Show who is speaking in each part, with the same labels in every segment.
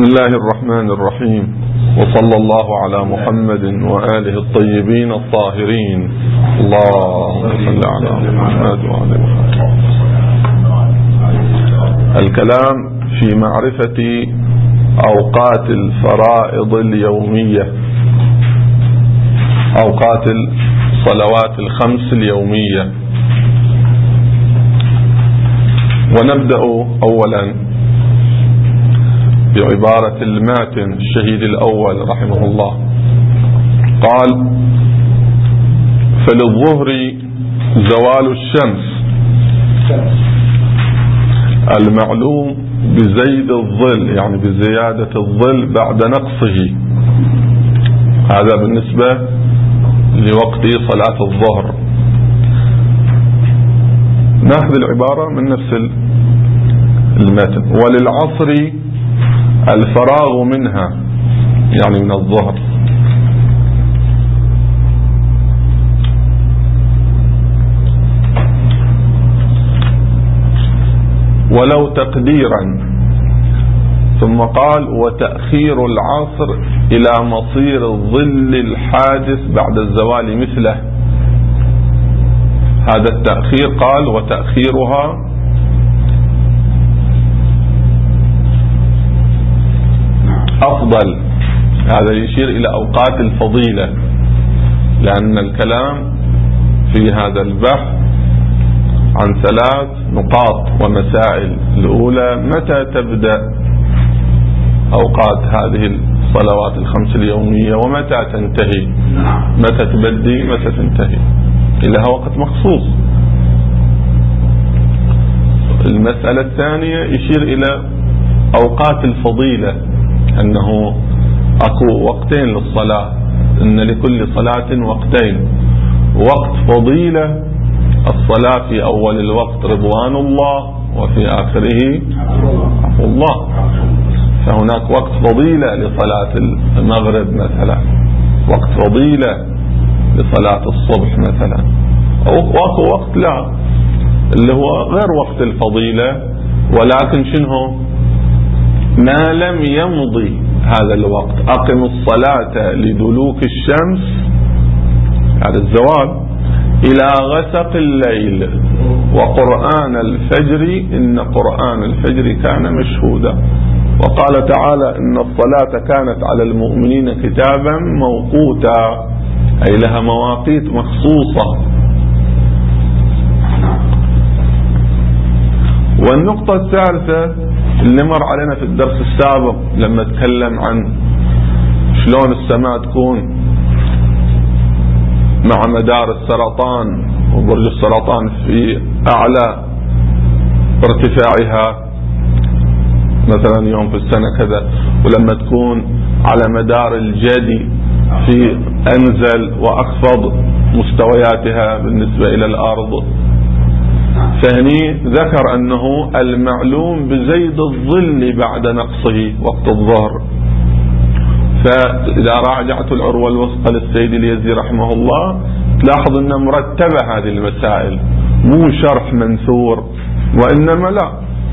Speaker 1: الله الرحمن الرحيم، وصلى الله على محمد وآله الطيبين الطاهرين. اللهم صل على محمد وآله محمد. الكلام في معرفة أوقات الفرائض اليومية، أوقات الصلوات الخمس اليومية. ونبدأ أولا بعبارة الماتن الشهيد الأول رحمه الله. قال: فللظهر زوال الشمس المعلوم بزيد الظل، يعني بزيادة الظل بعد نقصه. هذا بالنسبة لوقت صلاة الظهر. نأخذ العبارة من نفس المتن. وللعصر الفراغ منها، يعني من الظهر. ولو تقديرا. ثم قال: وتأخير العصر إلى مصير الظل الحادث بعد الزوال مثله. هذا التأخير قال: وتأخيرها أفضل. هذا يشير إلى أوقات الفضيلة، لأن الكلام في هذا البحث عن 3 نقاط ومسائل. الأولى: متى تبدأ أوقات هذه الصلوات الخمس اليومية، ومتى تنتهي؟ متى تبدي متى تنتهي؟ لها وقت مخصوص. المسألة الثانية يشير إلى أوقات الفضيلة، أنه أكو وقتين للصلاة، إن لكل صلاة وقتين. وقت فضيلة الصلاة في أول الوقت رضوان الله، وفي آخره عفو الله. فهناك وقت فضيلة لصلاة المغرب مثلا، وقت فضيلة لصلاة الصبح مثلا، أو وقت لا اللي هو غير وقت الفضيلة، ولكن شنو؟ ما لم يمضي هذا الوقت. أقم الصلاة لدلوك الشمس، هذا الزوال، إلى غسق الليل، وقرآن الفجر إن قرآن الفجر كان مشهودا. وقال تعالى: إن الصلاة كانت على المؤمنين كتابا موقوتا، أي لها مواقيت مخصوصة. والنقطة الثالثة اللي مر علينا في الدرس السابق لما تكلم عن شلون السماء تكون مع مدار السرطان، وبرج السرطان في أعلى ارتفاعها مثلا يوم في السنة كذا، ولما تكون على مدار الجدي في أنزل وأخفض مستوياتها بالنسبة إلى الأرض. فهني ذكر أنه المعلوم بزيد الظل بعد نقصه وقت الظهر. فإذا راجعت العروة الوسطى للسيد اليزي رحمه الله تلاحظ أن مرتبة هذه المسائل، مو شرح منثور، وإنما لا،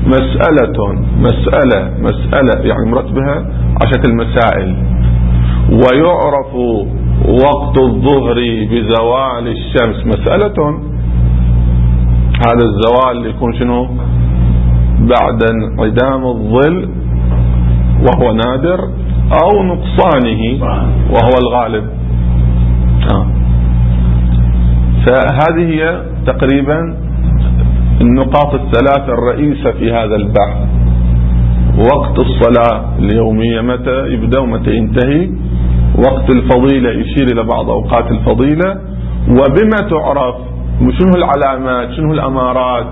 Speaker 1: مسألة يعني مرتبها على شكل مسائل. ويعرف وقت الظهر بزوال الشمس مسألة. هذا الزوال اللي يكون شنو؟ بعد انعدام الظل وهو نادر، أو نقصانه وهو الغالب. فهذه هي تقريبا النقاط الثلاثة الرئيسة في هذا البحث. وقت الصلاة اليومية متى يبدأ ومتى ينتهي، وقت الفضيلة يشير إلى بعض أوقات الفضيلة، وبما تعرف، شنو العلامات، شنو الأمارات.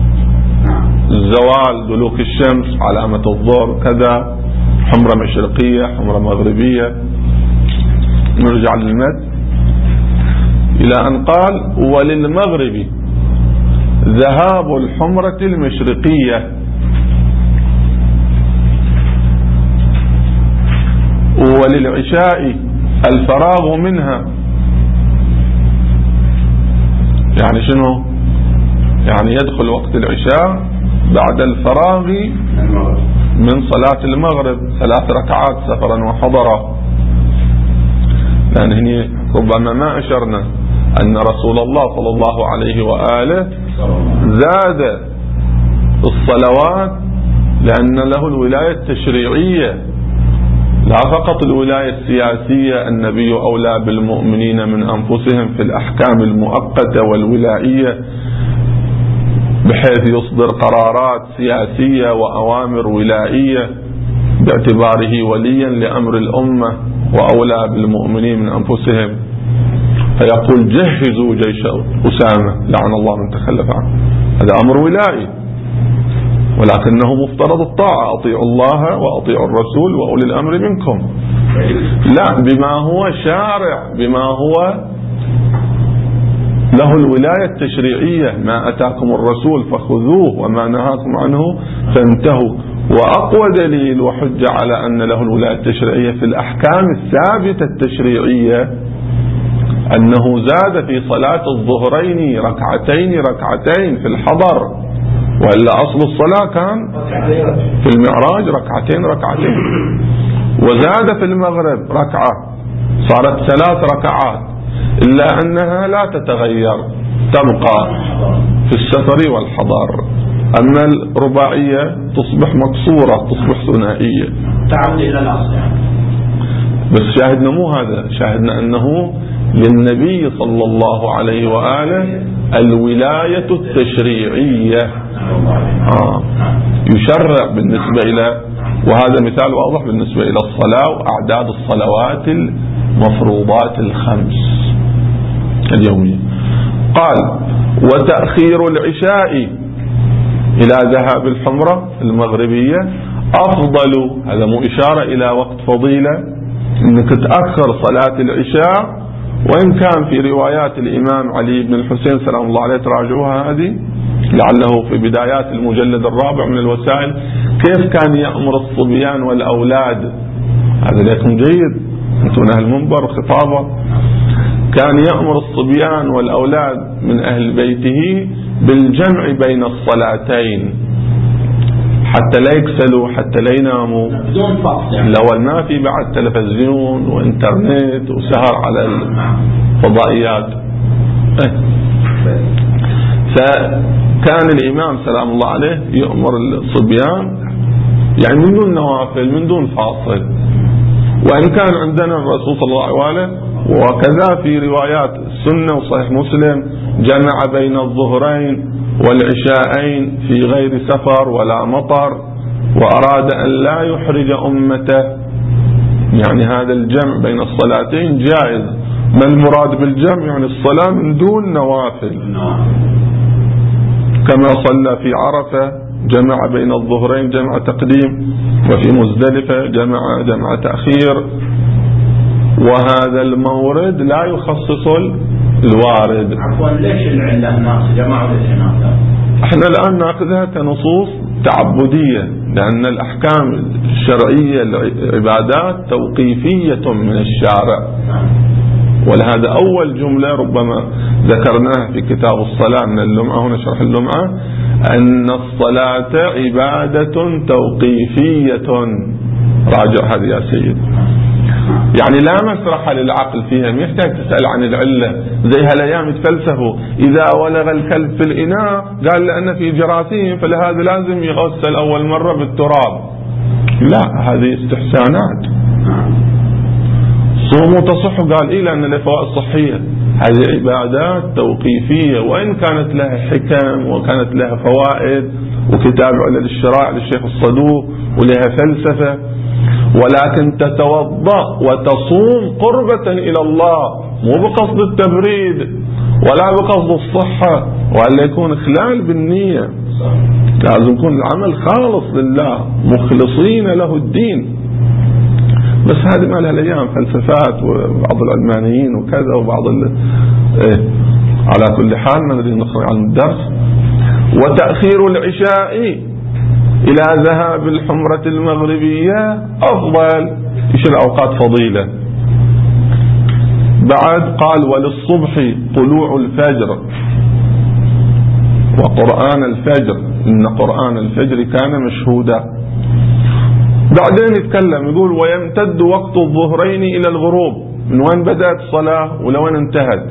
Speaker 1: الزوال دلوك الشمس، علامة الظهر كذا، حمرة مشرقية، حمرة مغربية. نرجع للمد إلى أن قال: وللمغرب ذهاب الحمرة المشرقية، وللعشاء الفراغ منها. يعني شنو؟ يعني يدخل وقت العشاء بعد الفراغ من صلاة المغرب 3 ركعات سفرا وحضرا، لأن هنا ربما ما أشرنا أن رسول الله صلى الله عليه وآله زاد الصلوات لأن له الولاية التشريعية، لا فقط الولاية السياسية. النبي أولى بالمؤمنين من أنفسهم في الأحكام المؤقتة والولائية، بحيث يصدر قرارات سياسية وأوامر ولائية باعتباره وليا لأمر الأمة وأولى بالمؤمنين من أنفسهم، فيقول جهزوا جيش أسامة لعن الله من تخلف عنه. هذا أمر ولائي، ولكنه مفترض الطاعة، أطيعوا الله وأطيعوا الرسول وأولي الأمر منكم، لا بما هو شارع، بما هو له الولاية التشريعية. ما أتاكم الرسول فخذوه وما نهاكم عنه فانتهوا. وأقوى دليل وحجة على أن له الولاية التشريعية في الأحكام الثابتة التشريعية أنه زاد في صلاة الظهرين ركعتين في الحضر، وإلا أصل الصلاة كان في المعراج ركعتين، وزاد في المغرب ركعة صارت 3 ركعات، إلا أنها لا تتغير، تبقى في السفر والحضر. أما الرباعية تصبح مقصورة، تصبح ثنائية،
Speaker 2: تعود إلى الأصل.
Speaker 1: بس شاهدنا مو هذا، شاهدنا أنه للنبي صلى الله عليه وآله الولاية التشريعية، يشرع بالنسبة إلى، وهذا مثال واضح بالنسبة إلى الصلاة وأعداد الصلوات المفروضات ال5 اليومية. قال وتأخير العشاء إلى ذهاب الحمرة المغربية أفضل. هذا مو إشارة إلى وقت فضيلة أنك تأخر صلاة العشاء، وإن كان في روايات الإمام علي بن الحسين سلام الله عليه تراجعوها هذه، لعله في بدايات المجلد الرابع من الوسائل، كيف كان يأمر الصبيان والأولاد. هذا لكم جيد، أنتم أهل المنبر خطابة. كان يأمر الصبيان والأولاد من أهل بيته بالجمع بين الصلاتين حتى لا يكسلوا، حتى لا يناموا، لو ما في بعد تلفزيون وانترنت وسهر على الفضائيات. فكان الإمام سلام الله عليه يأمر الصبيان يعني من دون نوافل، من دون فاصل. وإن كان عندنا الرسول صلى الله عليه وسلم وكذا في روايات السنة وصحيح مسلم جمع بين الظهرين والعشاءين في غير سفر ولا مطر، وأراد أن لا يحرج أمته. يعني هذا الجمع بين الصلاتين جائز. ما المراد بالجمع؟ يعني الصلاة من دون نوافل، كما صلى في عرفة جمع بين الظهرين جمع تقديم، وفي مزدلفة جمع تأخير. وهذا المورد لا يخصص الوارد.
Speaker 2: عفوا، ليش العلة الناس جمعوا للإناث؟
Speaker 1: احنا الآن نأخذها كنصوص تعبدية، لأن الأحكام الشرعية العبادات توقيفية من الشارع. ولهذا أول جملة ربما ذكرناها في كتاب الصلاة من اللمعة، هنا شرح اللمعة، أن الصلاة عبادة توقيفية. راجع هذه يا سيد، يعني لا مسرح للعقل فيها، ما يحتاج تسأل عن العلة. زي هالأيام يتفلسفوا إذا ولغ الكلب في الإناء قال لأن في جراثيم فلهذا لازم يغسل أول مرة بالتراب. لا، هذه استحسانات. صوموا تصحوا قال إيه لأن له فوائد صحية. هذه عبادات توقيفية، وإن كانت لها حكم وكانت لها فوائد وكتاب علل الشرائع للشيخ الصدوق ولها فلسفة، ولكن تتوضأ وتصوم قربة إلى الله، مو بقصد التبريد ولا بقصد الصحة، وألا يكون إخلال بالنية. لازم يكون العمل خالص لله، مخلصين له الدين. بس هذه ما لها الأيام فلسفات وبعض العلمانيين وكذا وبعض على كل حال ما نريد نخرج عن الدرس. وتأخير العشاء إلى ذهاب الحمرة المغربية أفضل، إيش الأوقات فضيلة. بعد قال وللصبح طلوع الفجر وقرآن الفجر، إن قرآن الفجر كان مشهودا. بعدين يتكلم يقول ويمتد وقت الظهرين إلى الغروب، من وين بدأت الصلاة ولوين انتهت.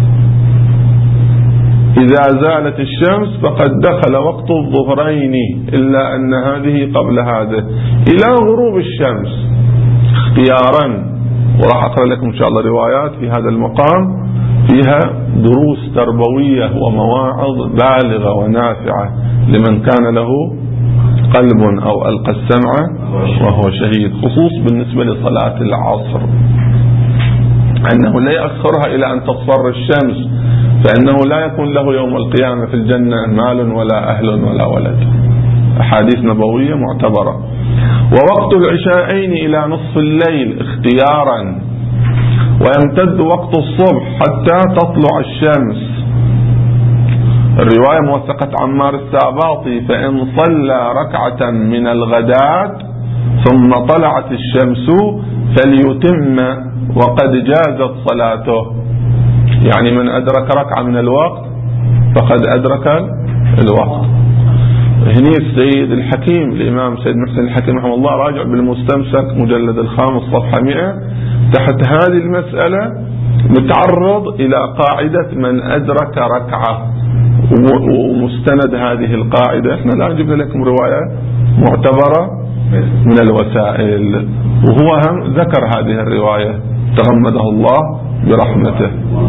Speaker 1: إذا زالت الشمس فقد دخل وقت الظهرين، إلا أن هذه قبل هذا، إلى غروب الشمس اختيارا. وراح أقرأ لكم إن شاء الله روايات في هذا المقام فيها دروس تربوية ومواعظ بالغة ونافعة لمن كان له قلب أو ألقى السمع وهو شهيد، خصوص بالنسبة لصلاة العصر، أنه لا يأخرها إلى أن تصفر الشمس، فإنه لا يكون له يوم القيامة في الجنة مال ولا أهل ولا ولد. أحاديث نبوية معتبرة. ووقت العشاءين إلى نصف الليل اختيارا، ويمتد وقت الصبح حتى تطلع الشمس. الرواية موثقة عمار الساباطي: فإن صلى ركعة من الغداة ثم طلعت الشمس فليتم وقد جازت صلاته. يعني من أدرك ركعة من الوقت فقد أدرك الوقت. هني السيد الحكيم الإمام سيد محسن الحكيم رحمه الله راجع بالمستمسك مجلد 5 صفحة 100 تحت هذه المسألة متعرض إلى قاعدة من أدرك ركعة، ومستند هذه القاعدة احنا لا جبنا لكم رواية معتبرة من الوسائل، وهو هم ذكر هذه الرواية تغمده الله برحمته.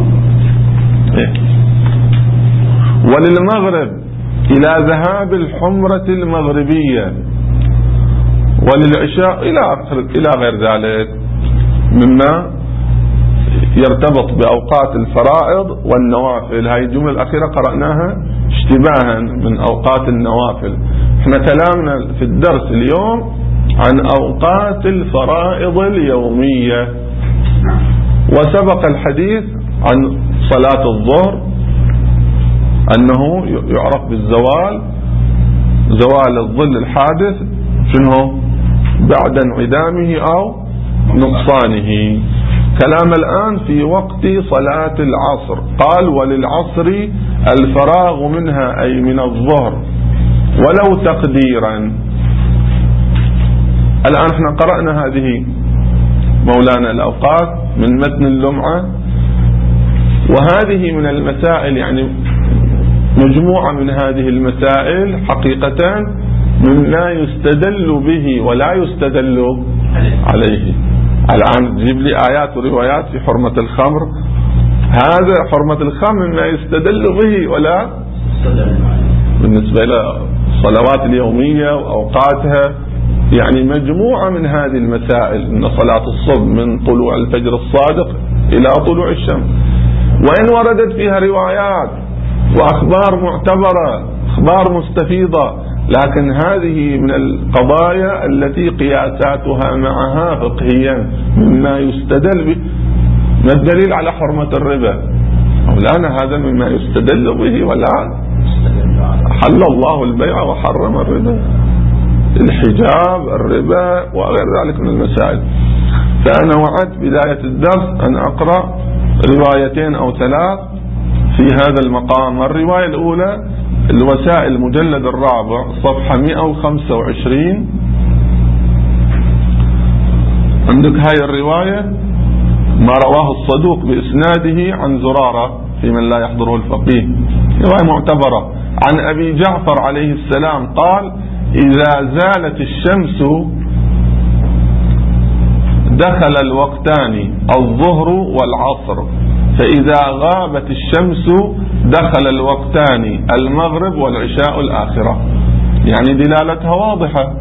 Speaker 1: وللمغرب إلى ذهاب الحمرة المغربية، وللعشاء إلى غير ذلك مما يرتبط بأوقات الفرائض والنوافل. هاي الجملة الأخيرة قرأناها اشتباها من أوقات النوافل. احنا كلامنا في الدرس اليوم عن أوقات الفرائض اليومية، وسبق الحديث عن صلاة الظهر أنه يعرف بالزوال، زوال الظل الحادث شنو بعد انعدامه أو نقصانه. كلام الآن في وقت صلاة العصر، قال وللعصر الفراغ منها أي من الظهر ولو تقديرا. الآن احنا قرأنا هذه مولانا الأوقات من متن اللمعة، وهذه من المسائل، يعني مجموعة من هذه المسائل حقيقة من لا يستدل به ولا يستدل عليه. الآن تجيب لي آيات وروايات في حرمة الخمر، هذا حرمة الخمر ما يستدل به ولا بالنسبة إلى الصلوات اليومية وأوقاتها. يعني مجموعة من هذه المسائل، إن صلاة الصبح من طلوع الفجر الصادق إلى طلوع الشمس، وإن وردت فيها روايات وأخبار معتبرة، أخبار مستفيضة، لكن هذه من القضايا التي قياساتها معها فقهيا مما يستدل به. ما الدليل على حرمة الربا؟ مولانا هذا مما يستدل به، ولا حل الله البيع وحرم الربا، الحجاب، الربا وغير ذلك من المسائل. فأنا وعدت بداية الدرس أن أقرأ روايتين أو 3 في هذا المقام. الرواية الأولى الوسائل المجلد 4 صفحة 125، عندك هاي الرواية ما رواه الصدوق بإسناده عن زرارة في من لا يحضره الفقيه، رواية معتبرة عن أبي جعفر عليه السلام قال: إذا زالت الشمس دخل الوقتان الظهر والعصر، فإذا غابت الشمس دخل الوقتان المغرب والعشاء الآخرة. يعني دلالتها واضحة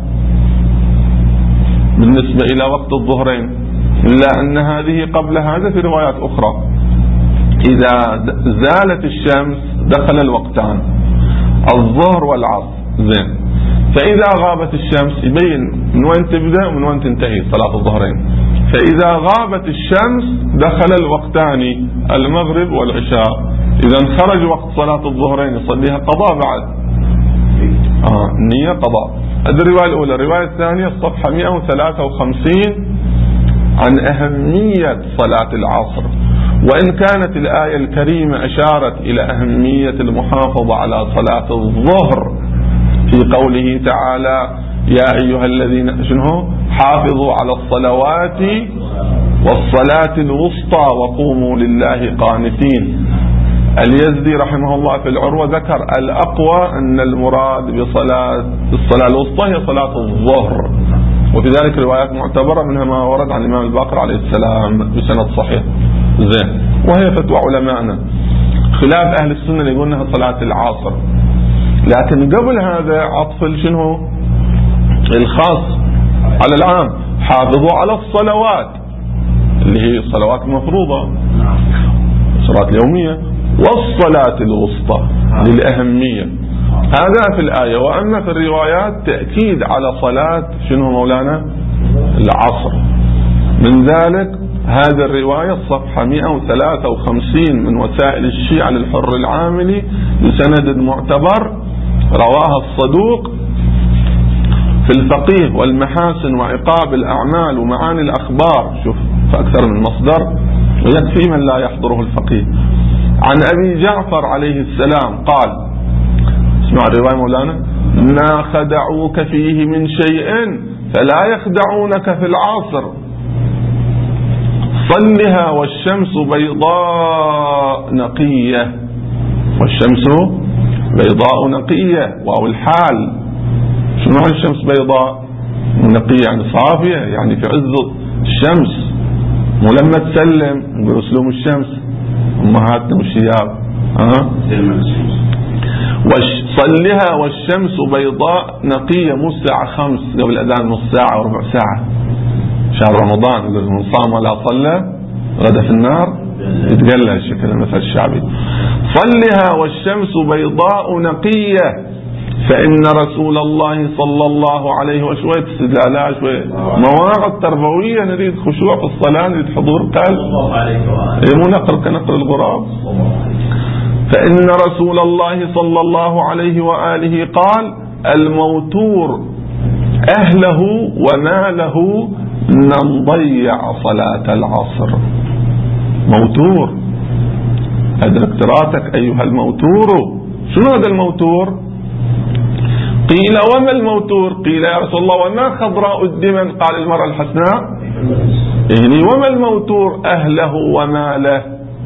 Speaker 1: بالنسبة إلى وقت الظهرين، إلا أن هذه قبل هذا في روايات أخرى. إذا زالت الشمس دخل الوقتان الظهر والعصر، زين. فإذا غابت الشمس يبين من وين تبدأ ومن وين تنتهي صلاة الظهرين. فإذا غابت الشمس دخل الوقتان المغرب والعشاء. إذا خرج وقت صلاة الظهرين يصليها قضاء بعد النية قضاء. هذه الرواية الأولى. الرواية الثانية الصفحة 153 عن أهمية صلاة العصر، وإن كانت الآية الكريمة أشارت إلى أهمية المحافظة على صلاة الظهر في قوله تعالى: يا أيها الذين حافظوا على الصلوات والصلاة الوسطى وقوموا لله قانتين. اليزدي رحمه الله في العروة ذكر الأقوى أن المراد بالصلاة الوسطى هي صلاة الظهر، وفي ذلك روايات معتبرة منها ما ورد عن الإمام الباقر عليه السلام بسند صحيح زين، وهي فتوى علمائنا، خلاف أهل السنة اللي يقولونها صلاة العصر. لكن قبل هذا عطف شنو الخاص على العام، حافظوا على الصلوات اللي هي الصلوات المفروضة الصلاة اليومية، والصلاة الوسطى للأهمية، هذا في الآية. وأما في الروايات تأكيد على صلاة شنو مولانا العصر. من ذلك هذه الرواية الصفحة 153 من وسائل الشيعة للحر العاملي بسند معتبر، رواها الصدوق في الفقيه والمحاسن وعقاب الأعمال ومعاني الأخبار، شوف فأكثر من مصدر ويكفي من لا يحضره الفقيه، عن أبي جعفر عليه السلام قال، اسمع الرواية مولانا: ما خدعوك فيه من شيء فلا يخدعونك في العصر، صلها والشمس بيضاء نقية. والشمس بيضاء نقية، واو الحال. شنو معنى الشمس بيضاء نقية؟ يعني صافية، يعني في عز الشمس، مو لما تسلم نقول اسلوم الشمس امهاتنا والشياب. صلها والشمس بيضاء نقية، مو الساعة 5 قبل الأذان نص ساعة وربع ساعة، شهر رمضان يقول من صام ولا صلى غدا في النار يتقلى الشكل المثل الشعبي. صلها والشمس بيضاء نقية، فإن رسول الله صلى الله عليه وشوية استدلالات شوية مواقف تربوية، نريد خشوع في الصلاة، نريد حضور قلب، مو نقر كنقر الغراب. فإن رسول الله صلى الله عليه وآله قال: الموتور أهله وماله من ضيع صلاة العصر. موتور، أدرك تراتك أيها الموتور. شنو هذا الموتور؟ قيل وما الموتور؟ قيل يا رسول الله وما خضراء الدمن؟ قال المرأة الحسناء. يعني وما الموتور؟ أهله وماله.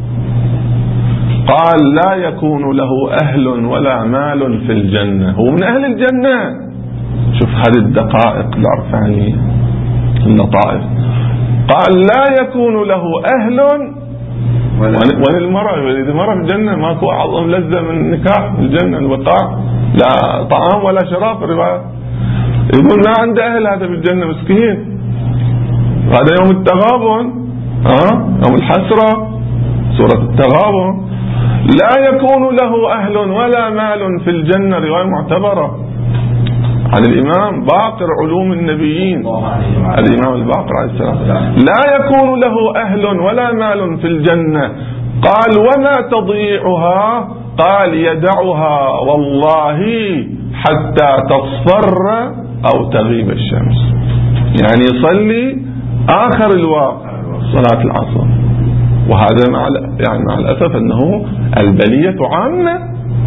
Speaker 1: قال لا يكون له أهل ولا مال في الجنة، هو من أهل الجنة. شوف هذه الدقائق العرفانية اللطائف. قال لا يكون له أهل وللمرأة، المرأة في الجنة ماكو أعظم لذة من النكاح في الجنة، الوقاع، لا طعام ولا شراب. الرواية يقول ما عنده أهل هذا في الجنة، مسكين. هذا يوم التغابن، يوم الحسرة، سورة التغابن. لا يكون له أهل ولا مال في الجنة، رواية معتبرة عن الإمام باقر علوم النبيين، الإمام الباقر عليه السلام. لا يكون له أهل ولا مال في الجنة. قال وما تضيعها؟ قال يدعها والله حتى تصفر أو تغيب الشمس، يعني يصلي آخر الوقت صلاة العصر. وهذا مع الأسف أنه البلية عامة.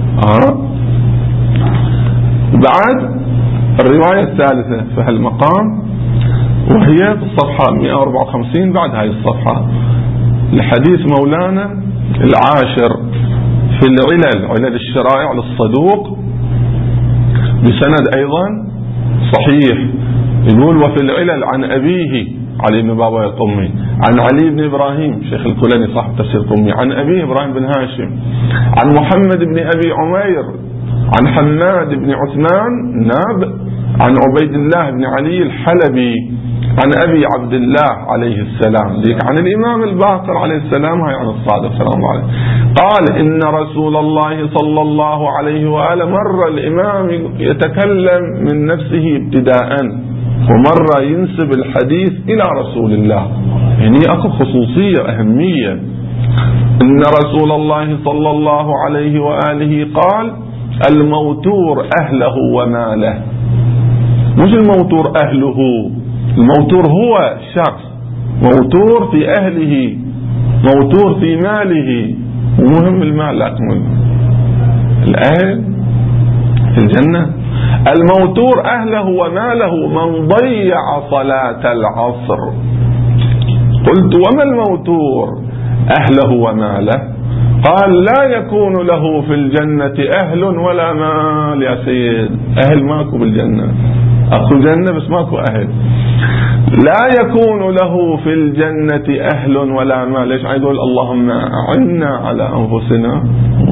Speaker 1: بعد الرواية الثالثة في هالمقام، وهي في الصفحة 154 بعد هاي الصفحة، لحديث مولانا العاشر في العلل، علل الشرائع للصدوق، بسند أيضا صحيح. يقول وفي العلل عن أبيه علي بن بابا القمي، عن علي بن إبراهيم شيخ الكلاني صاحب تفسير القمي، عن أبيه إبراهيم بن هاشم، عن محمد بن أبي عمير، عن حماد بن عثمان ناب، عن عبيد الله بن علي الحلبي، عن أبي عبد الله عليه السلام، ذيك عن الإمام الباقر عليه السلام، هاي عن الصادق سلام عليه. قال إن رسول الله صلى الله عليه وآله مر الإمام يتكلم من نفسه ابتداء، ومرة ينسب الحديث إلى رسول الله، يعني أكو خصوصية أهمية. إن رسول الله صلى الله عليه وآله قال الموتور أهله وماله، مش الموتور أهله، الموتور هو شخص، موتور في أهله، موتور في ماله، ومهم المال، لكن الأهل في الجنة. الموتور أهله وماله من ضيع صلاة العصر. قلت وما الموتور أهله وماله؟ قال لا يكون له في الجنة أهل ولا مال. يا سيد، أهل ماكو بالجنة، أكو جنة بس ماكو أهل. لا يكون له في الجنة أهل ولا مال. ليش يقول اللهم أعنا على أنفسنا؟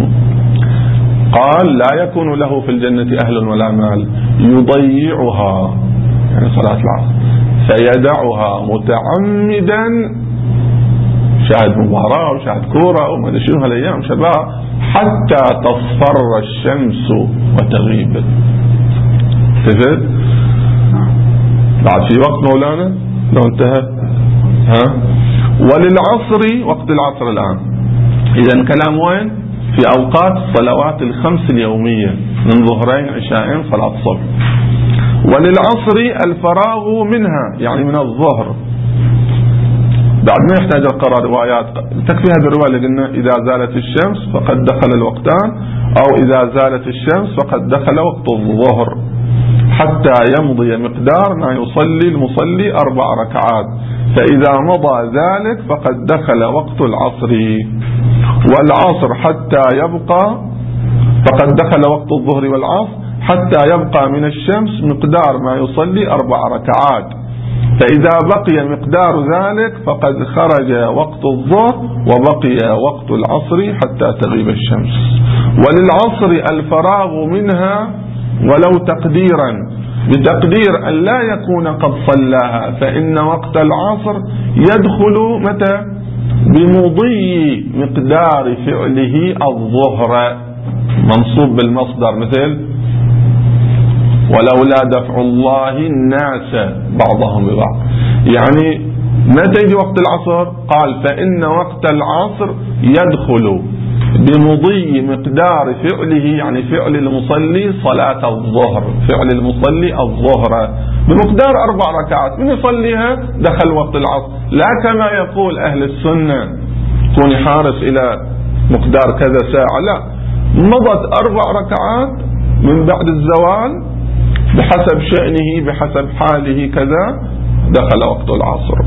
Speaker 1: قال لا يكون له في الجنة أهل ولا مال يضيعها، يعني صلاة العصر، فيدعها متعمدا، شاهد مباراة وشاهد كورة وما ادري شنو هالايام شباب، حتى تصفر الشمس وتغيب. تفهم؟ بعد في وقت مولانا لو انتهى. وللعصر، وقت العصر الآن، إذا كلام وين؟ في أوقات الصلوات الخمس اليومية من ظهرين عشاءين صلاة الصبح. وللعصر الفراغ منها، يعني من الظهر، بعد ما يحتاج القرار روايات، تكفي هذه الرواية اللي قلنا إذا زالت الشمس فقد دخل الوقتان، أو إذا زالت الشمس فقد دخل وقت الظهر، حتى يمضي مقدار ما يصلي المصلي 4 ركعات، فإذا مضى ذلك فقد دخل وقت العصر. والعصر حتى يبقى، فقد دخل وقت الظهر والعصر حتى يبقى من الشمس مقدار ما يصلي 4 ركعات، فإذا بقي مقدار ذلك فقد خرج وقت الظهر وبقي وقت العصر حتى تغيب الشمس. وللعصر الفراغ منها ولو تقديرا، بتقدير أن لا يكون قد صلاها، فإن وقت العصر يدخل متى؟ بمضي مقدار فعله الظهر، منصوب بالمصدر، مثل ولولا دفع الله الناس بعضهم ببعض. يعني متى يجي وقت العصر؟ قال فإن وقت العصر يدخل بمضي مقدار فعله، يعني فعل المصلي صلاة الظهر، فعل المصلي الظهر بمقدار 4 ركعات، من يصليها دخل وقت العصر. لا كما يقول أهل السنة كوني حارس إلى مقدار كذا ساعة، لا، مضت 4 ركعات من بعد الزوال بحسب شأنه بحسب حاله كذا دخل وقت العصر.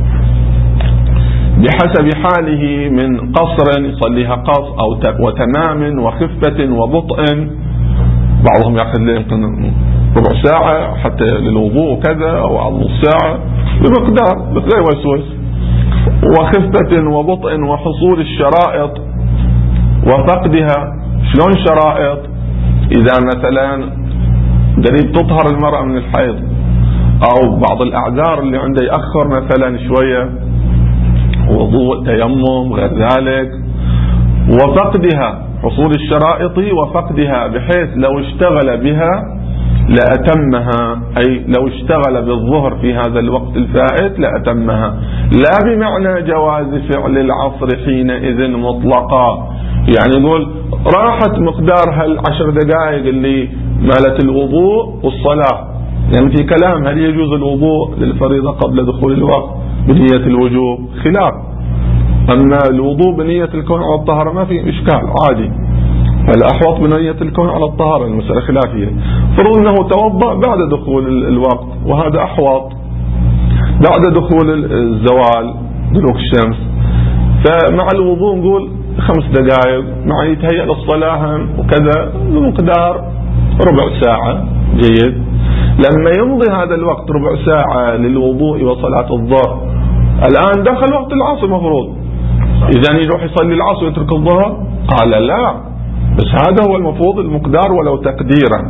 Speaker 1: بحسب حاله من قصر يصليها قصر أو وتمام وخفة وبطء، بعضهم يأخذ له يمكن ربع ساعة حتى للوضوء كذا أو نص ساعة بمقدار بغير وسوس، وخفة وبطء وحصول الشرائط وفقدها. شلون شرائط؟ إذا مثلا قريب تطهر المرأة من الحيض، أو بعض الأعذار اللي عنده يأخر مثلا شوية، وضوء تيمم غير ذلك، وفقدها، حصول الشرائط وفقدها، بحيث لو اشتغل بها لأتمها، أي لو اشتغل بالظهر في هذا الوقت الفائت لأتمها، لا بمعنى جواز فعل العصر حينئذ مطلقا. يعني يقول راحت مقدار هال10 دقائق اللي مالت الوضوء والصلاة، يعني في كلام هل يجوز الوضوء للفريضة قبل دخول الوقت بنية الوجوب؟ خلاف. أما الوضوء بنية الكون على الطهارة ما في إشكال، عادي. الأحوط بنية الكون على الطهارة، المسألة خلافية. فرض أنه توضأ بعد دخول الوقت، وهذا أحوط، بعد دخول الزوال دلوك الشمس، فمع الوضوء نقول 5 دقائق، مع يتهيأ للصلاة وكذا بمقدار ربع ساعة، جيد. لما يمضي هذا الوقت ربع ساعة للوضوء وصلاة الظهر، الآن دخل وقت العصر مفروض، إذا يروح يصلي العصر ويترك الظهر؟ قال لا، بس هذا هو المفروض المقدار ولو تقديرا،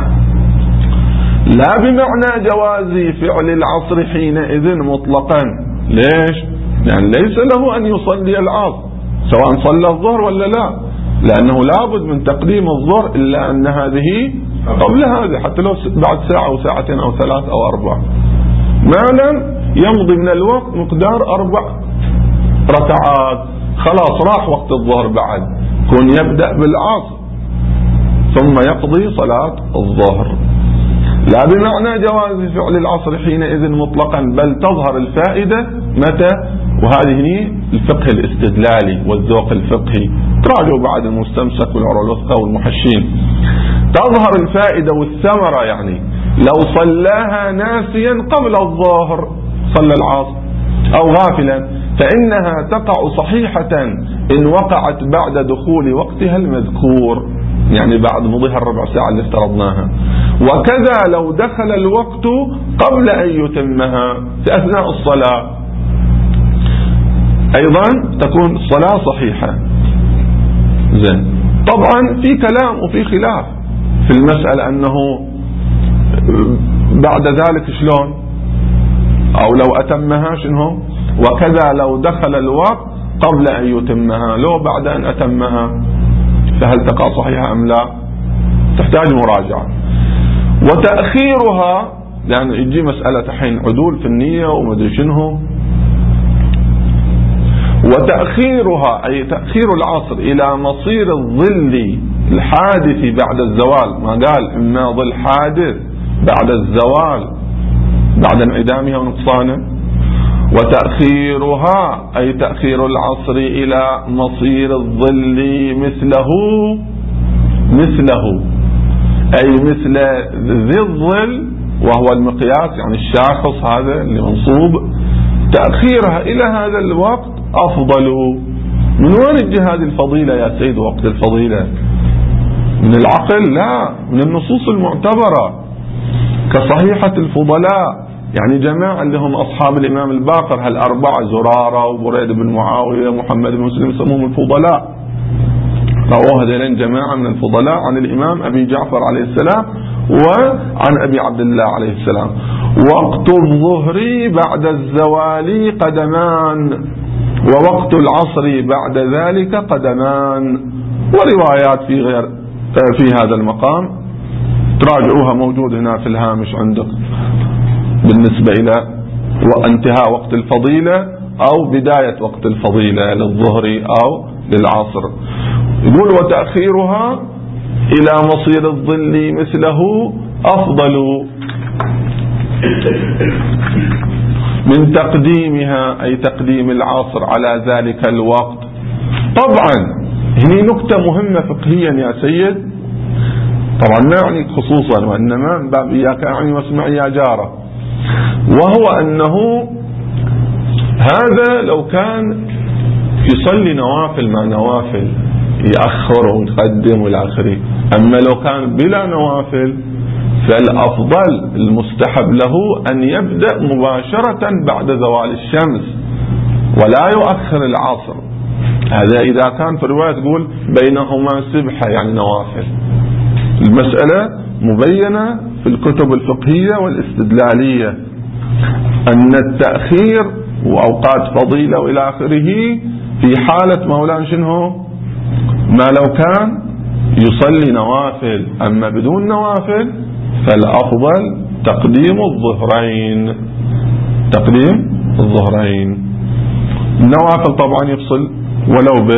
Speaker 1: لا بمعنى جواز فعل العصر حينئذ مطلقا. ليش؟ يعني ليس له أن يصلي العصر سواء صلى الظهر ولا لا، لأنه لابد من تقديم الظهر، إلا أن هذه قبل هذه، حتى لو بعد ساعة أو ساعتين أو 3 أو 4، ما لم يمضي من الوقت مقدار 4 ركعات، خلاص راح وقت الظهر، بعد كون يبدأ بالعصر ثم يقضي صلاة الظهر. لا بمعنى جواز فعل العصر حينئذ مطلقا، بل تظهر الفائدة متى؟ وهذه الفقه الاستدلالي والذوق الفقهي، تراجعوا بعد المستمسك والعروة الوثقى والمحشين، تظهر الفائدة والثمرة. يعني لو صلاها ناسيا قبل الظهر، صلى العصر أو غافلا، فإنها تقع صحيحة إن وقعت بعد دخول وقتها المذكور، يعني بعد مضيها الربع ساعة اللي افترضناها. وكذا لو دخل الوقت قبل أن يتمها في أثناء الصلاة أيضا تكون الصلاة صحيحة. زين. طبعا في كلام وفي خلاف في المسألة أنه بعد ذلك شلون، أو لو أتمها شنو، وكذا لو دخل الوقت قبل أن يتمها، لو بعد أن أتمها فهل تقع صحيحة أم لا، تحتاج مراجعة. وتأخيرها، يعني يجي مسألة حين عدول في النية ومدري شنو، وتأخيرها أي تأخير العصر إلى مصير الظل الحادث بعد الزوال، ما قال إما ظل حادث بعد الزوال بعد انعدامها ونقصانه. وتأخيرها أي تأخير العصر إلى مصير الظل مثله أي مثل ذي الظل، وهو المقياس يعني الشاخص هذا اللي منصوب، تأخيرها إلى هذا الوقت أفضل. من وين تجي هذه الفضيلة يا سيد؟ وقت الفضيلة من العقل؟ لا، من النصوص المعتبرة كصحيحة الفضلاء، يعني جماعة اللي هم أصحاب الإمام الباقر، هالأربعة زرارة وبريد بن معاوية محمد بن مسلم يسموهم الفضلاء، رواه هذين جماعة من الفضلاء عن الإمام أبي جعفر عليه السلام وعن أبي عبد الله عليه السلام. وقت الظهر بعد الزوال قدمان، ووقت العصر بعد ذلك قدمان. وروايات في هذا المقام تراجعوها، موجود هنا في الهامش عندك بالنسبة إلى وانتهاء وقت الفضيلة أو بداية وقت الفضيلة للظهر أو للعصر. يقول وتأخيرها إلى مصير الظل مثله أفضل من تقديمها أي تقديم العصر على ذلك الوقت. طبعا هنا نكتة مهمة فقهيا يا سيد، طبعا ما يعني خصوصا وإنما من باب إياك أعني واسمع يا جارة، وهو أنه هذا لو كان يصلي نوافل مع نوافل يأخر ويقدم والى آخره، أما لو كان بلا نوافل فالأفضل المستحب له أن يبدأ مباشرة بعد زوال الشمس ولا يؤخر العصر. هذا إذا كان في الرواية تقول بينهما سبحة يعني نوافل. المسألة مبينة في الكتب الفقهية والاستدلالية أن التأخير وأوقات فضيلة وإلى آخره في حالة مولانا شنو ما لو كان يصلي نوافل، أما بدون نوافل فالأفضل تقديم الظهرين. النوافل طبعا يفصل ولو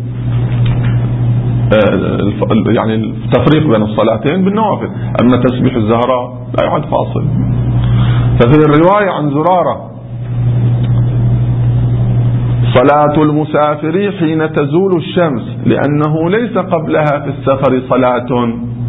Speaker 1: يعني التفريق بين الصلاتين بالنوافل، أما تسبيح الزهراء لا يعد فاصل. ففي الرواية عن زرارة صلاة المسافر حين تزول الشمس لأنه ليس قبلها في السفر صلاة،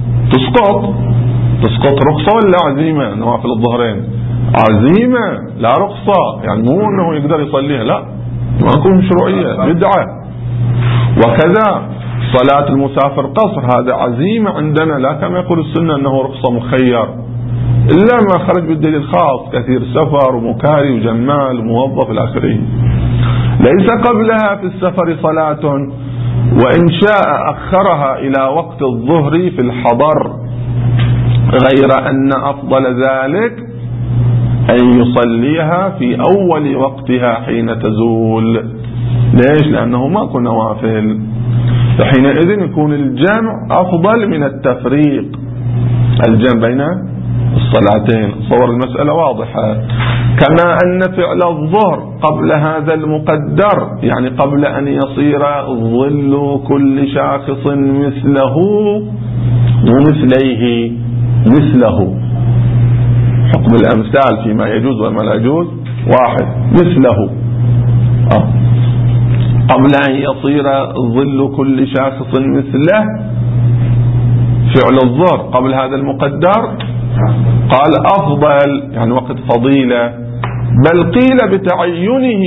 Speaker 1: تسقط رخصة ولا عزيمة؟ نوافل الظهرين عزيمة لا رخصة، يعني مو أنه يقدر يصليها، لا ما تكون مشروعية بدعة. وكذا صلاة المسافر قصر، هذا عزيمة عندنا، لا كما يقول السنة أنه رخصة مخير، إلا ما خرج بالدليل الخاص كثير سفر ومكاري وجمال وموظف إلى آخره. ليس قبلها في السفر صلاة، وإن شاء أخرها إلى وقت الظهر في الحضر، غير أن أفضل ذلك أن يصليها في أول وقتها حين تزول. ليش؟ لأنه ما كنا نوافل، فحينئذ يكون الجمع أفضل من التفريق، الجمع بين الصلاتين. صور المسألة واضحة. كما أن فعل الظهر قبل هذا المقدر، يعني قبل أن يصير ظل كل شاخص مثله ومثليه، مثله حكم الأمثال فيما يجوز وما لا يجوز واحد، مثله قبل أن يصير ظل كل شاخص مثله فعل الظهر قبل هذا المقدر قال أفضل، يعني وقت فضيلة، بل قيل بتعينه.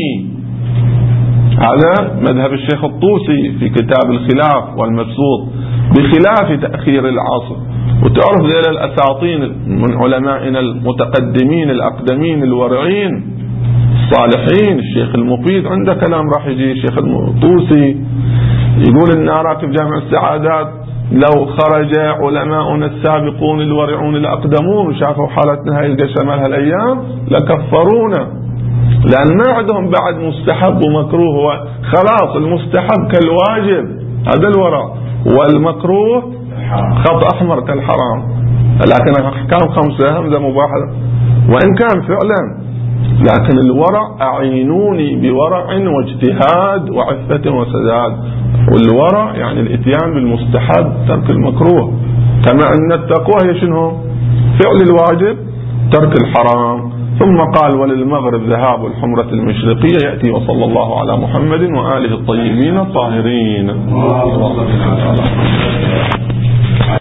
Speaker 1: هذا مذهب الشيخ الطوسي في كتاب الخلاف والمبسوط، بخلاف تأخير العصر. وتعرف ذيل الأساطين من علمائنا المتقدمين الأقدمين الورعين الصالحين، الشيخ المفيد عنده كلام راح يجي، الشيخ الطوسي يقول إن أراك في جامع السعادات لو خرج علماؤنا السابقون الورعون الأقدمون وشافوا حالتنا هاي القشمة هالأيام لكفرونا، لأن ما عندهم بعد مستحب ومكروه. هو خلاص المستحب كالواجب هذا الورع، والمكروه خط أحمر كالحرام، لكن أحكام خمسة همزة مباحة وإن كان فعلا، لكن الورع أعينوني بورع واجتهاد وعفة وسداد. والورع يعني الاتيان بالمستحب ترك المكروه، كما أن التقوى هي شنو؟ فعل الواجب ترك الحرام. ثم قال وللمغرب ذهاب الحمرة المشرقية يأتي. وصلى الله على محمد وآله الطيبين الطاهرين.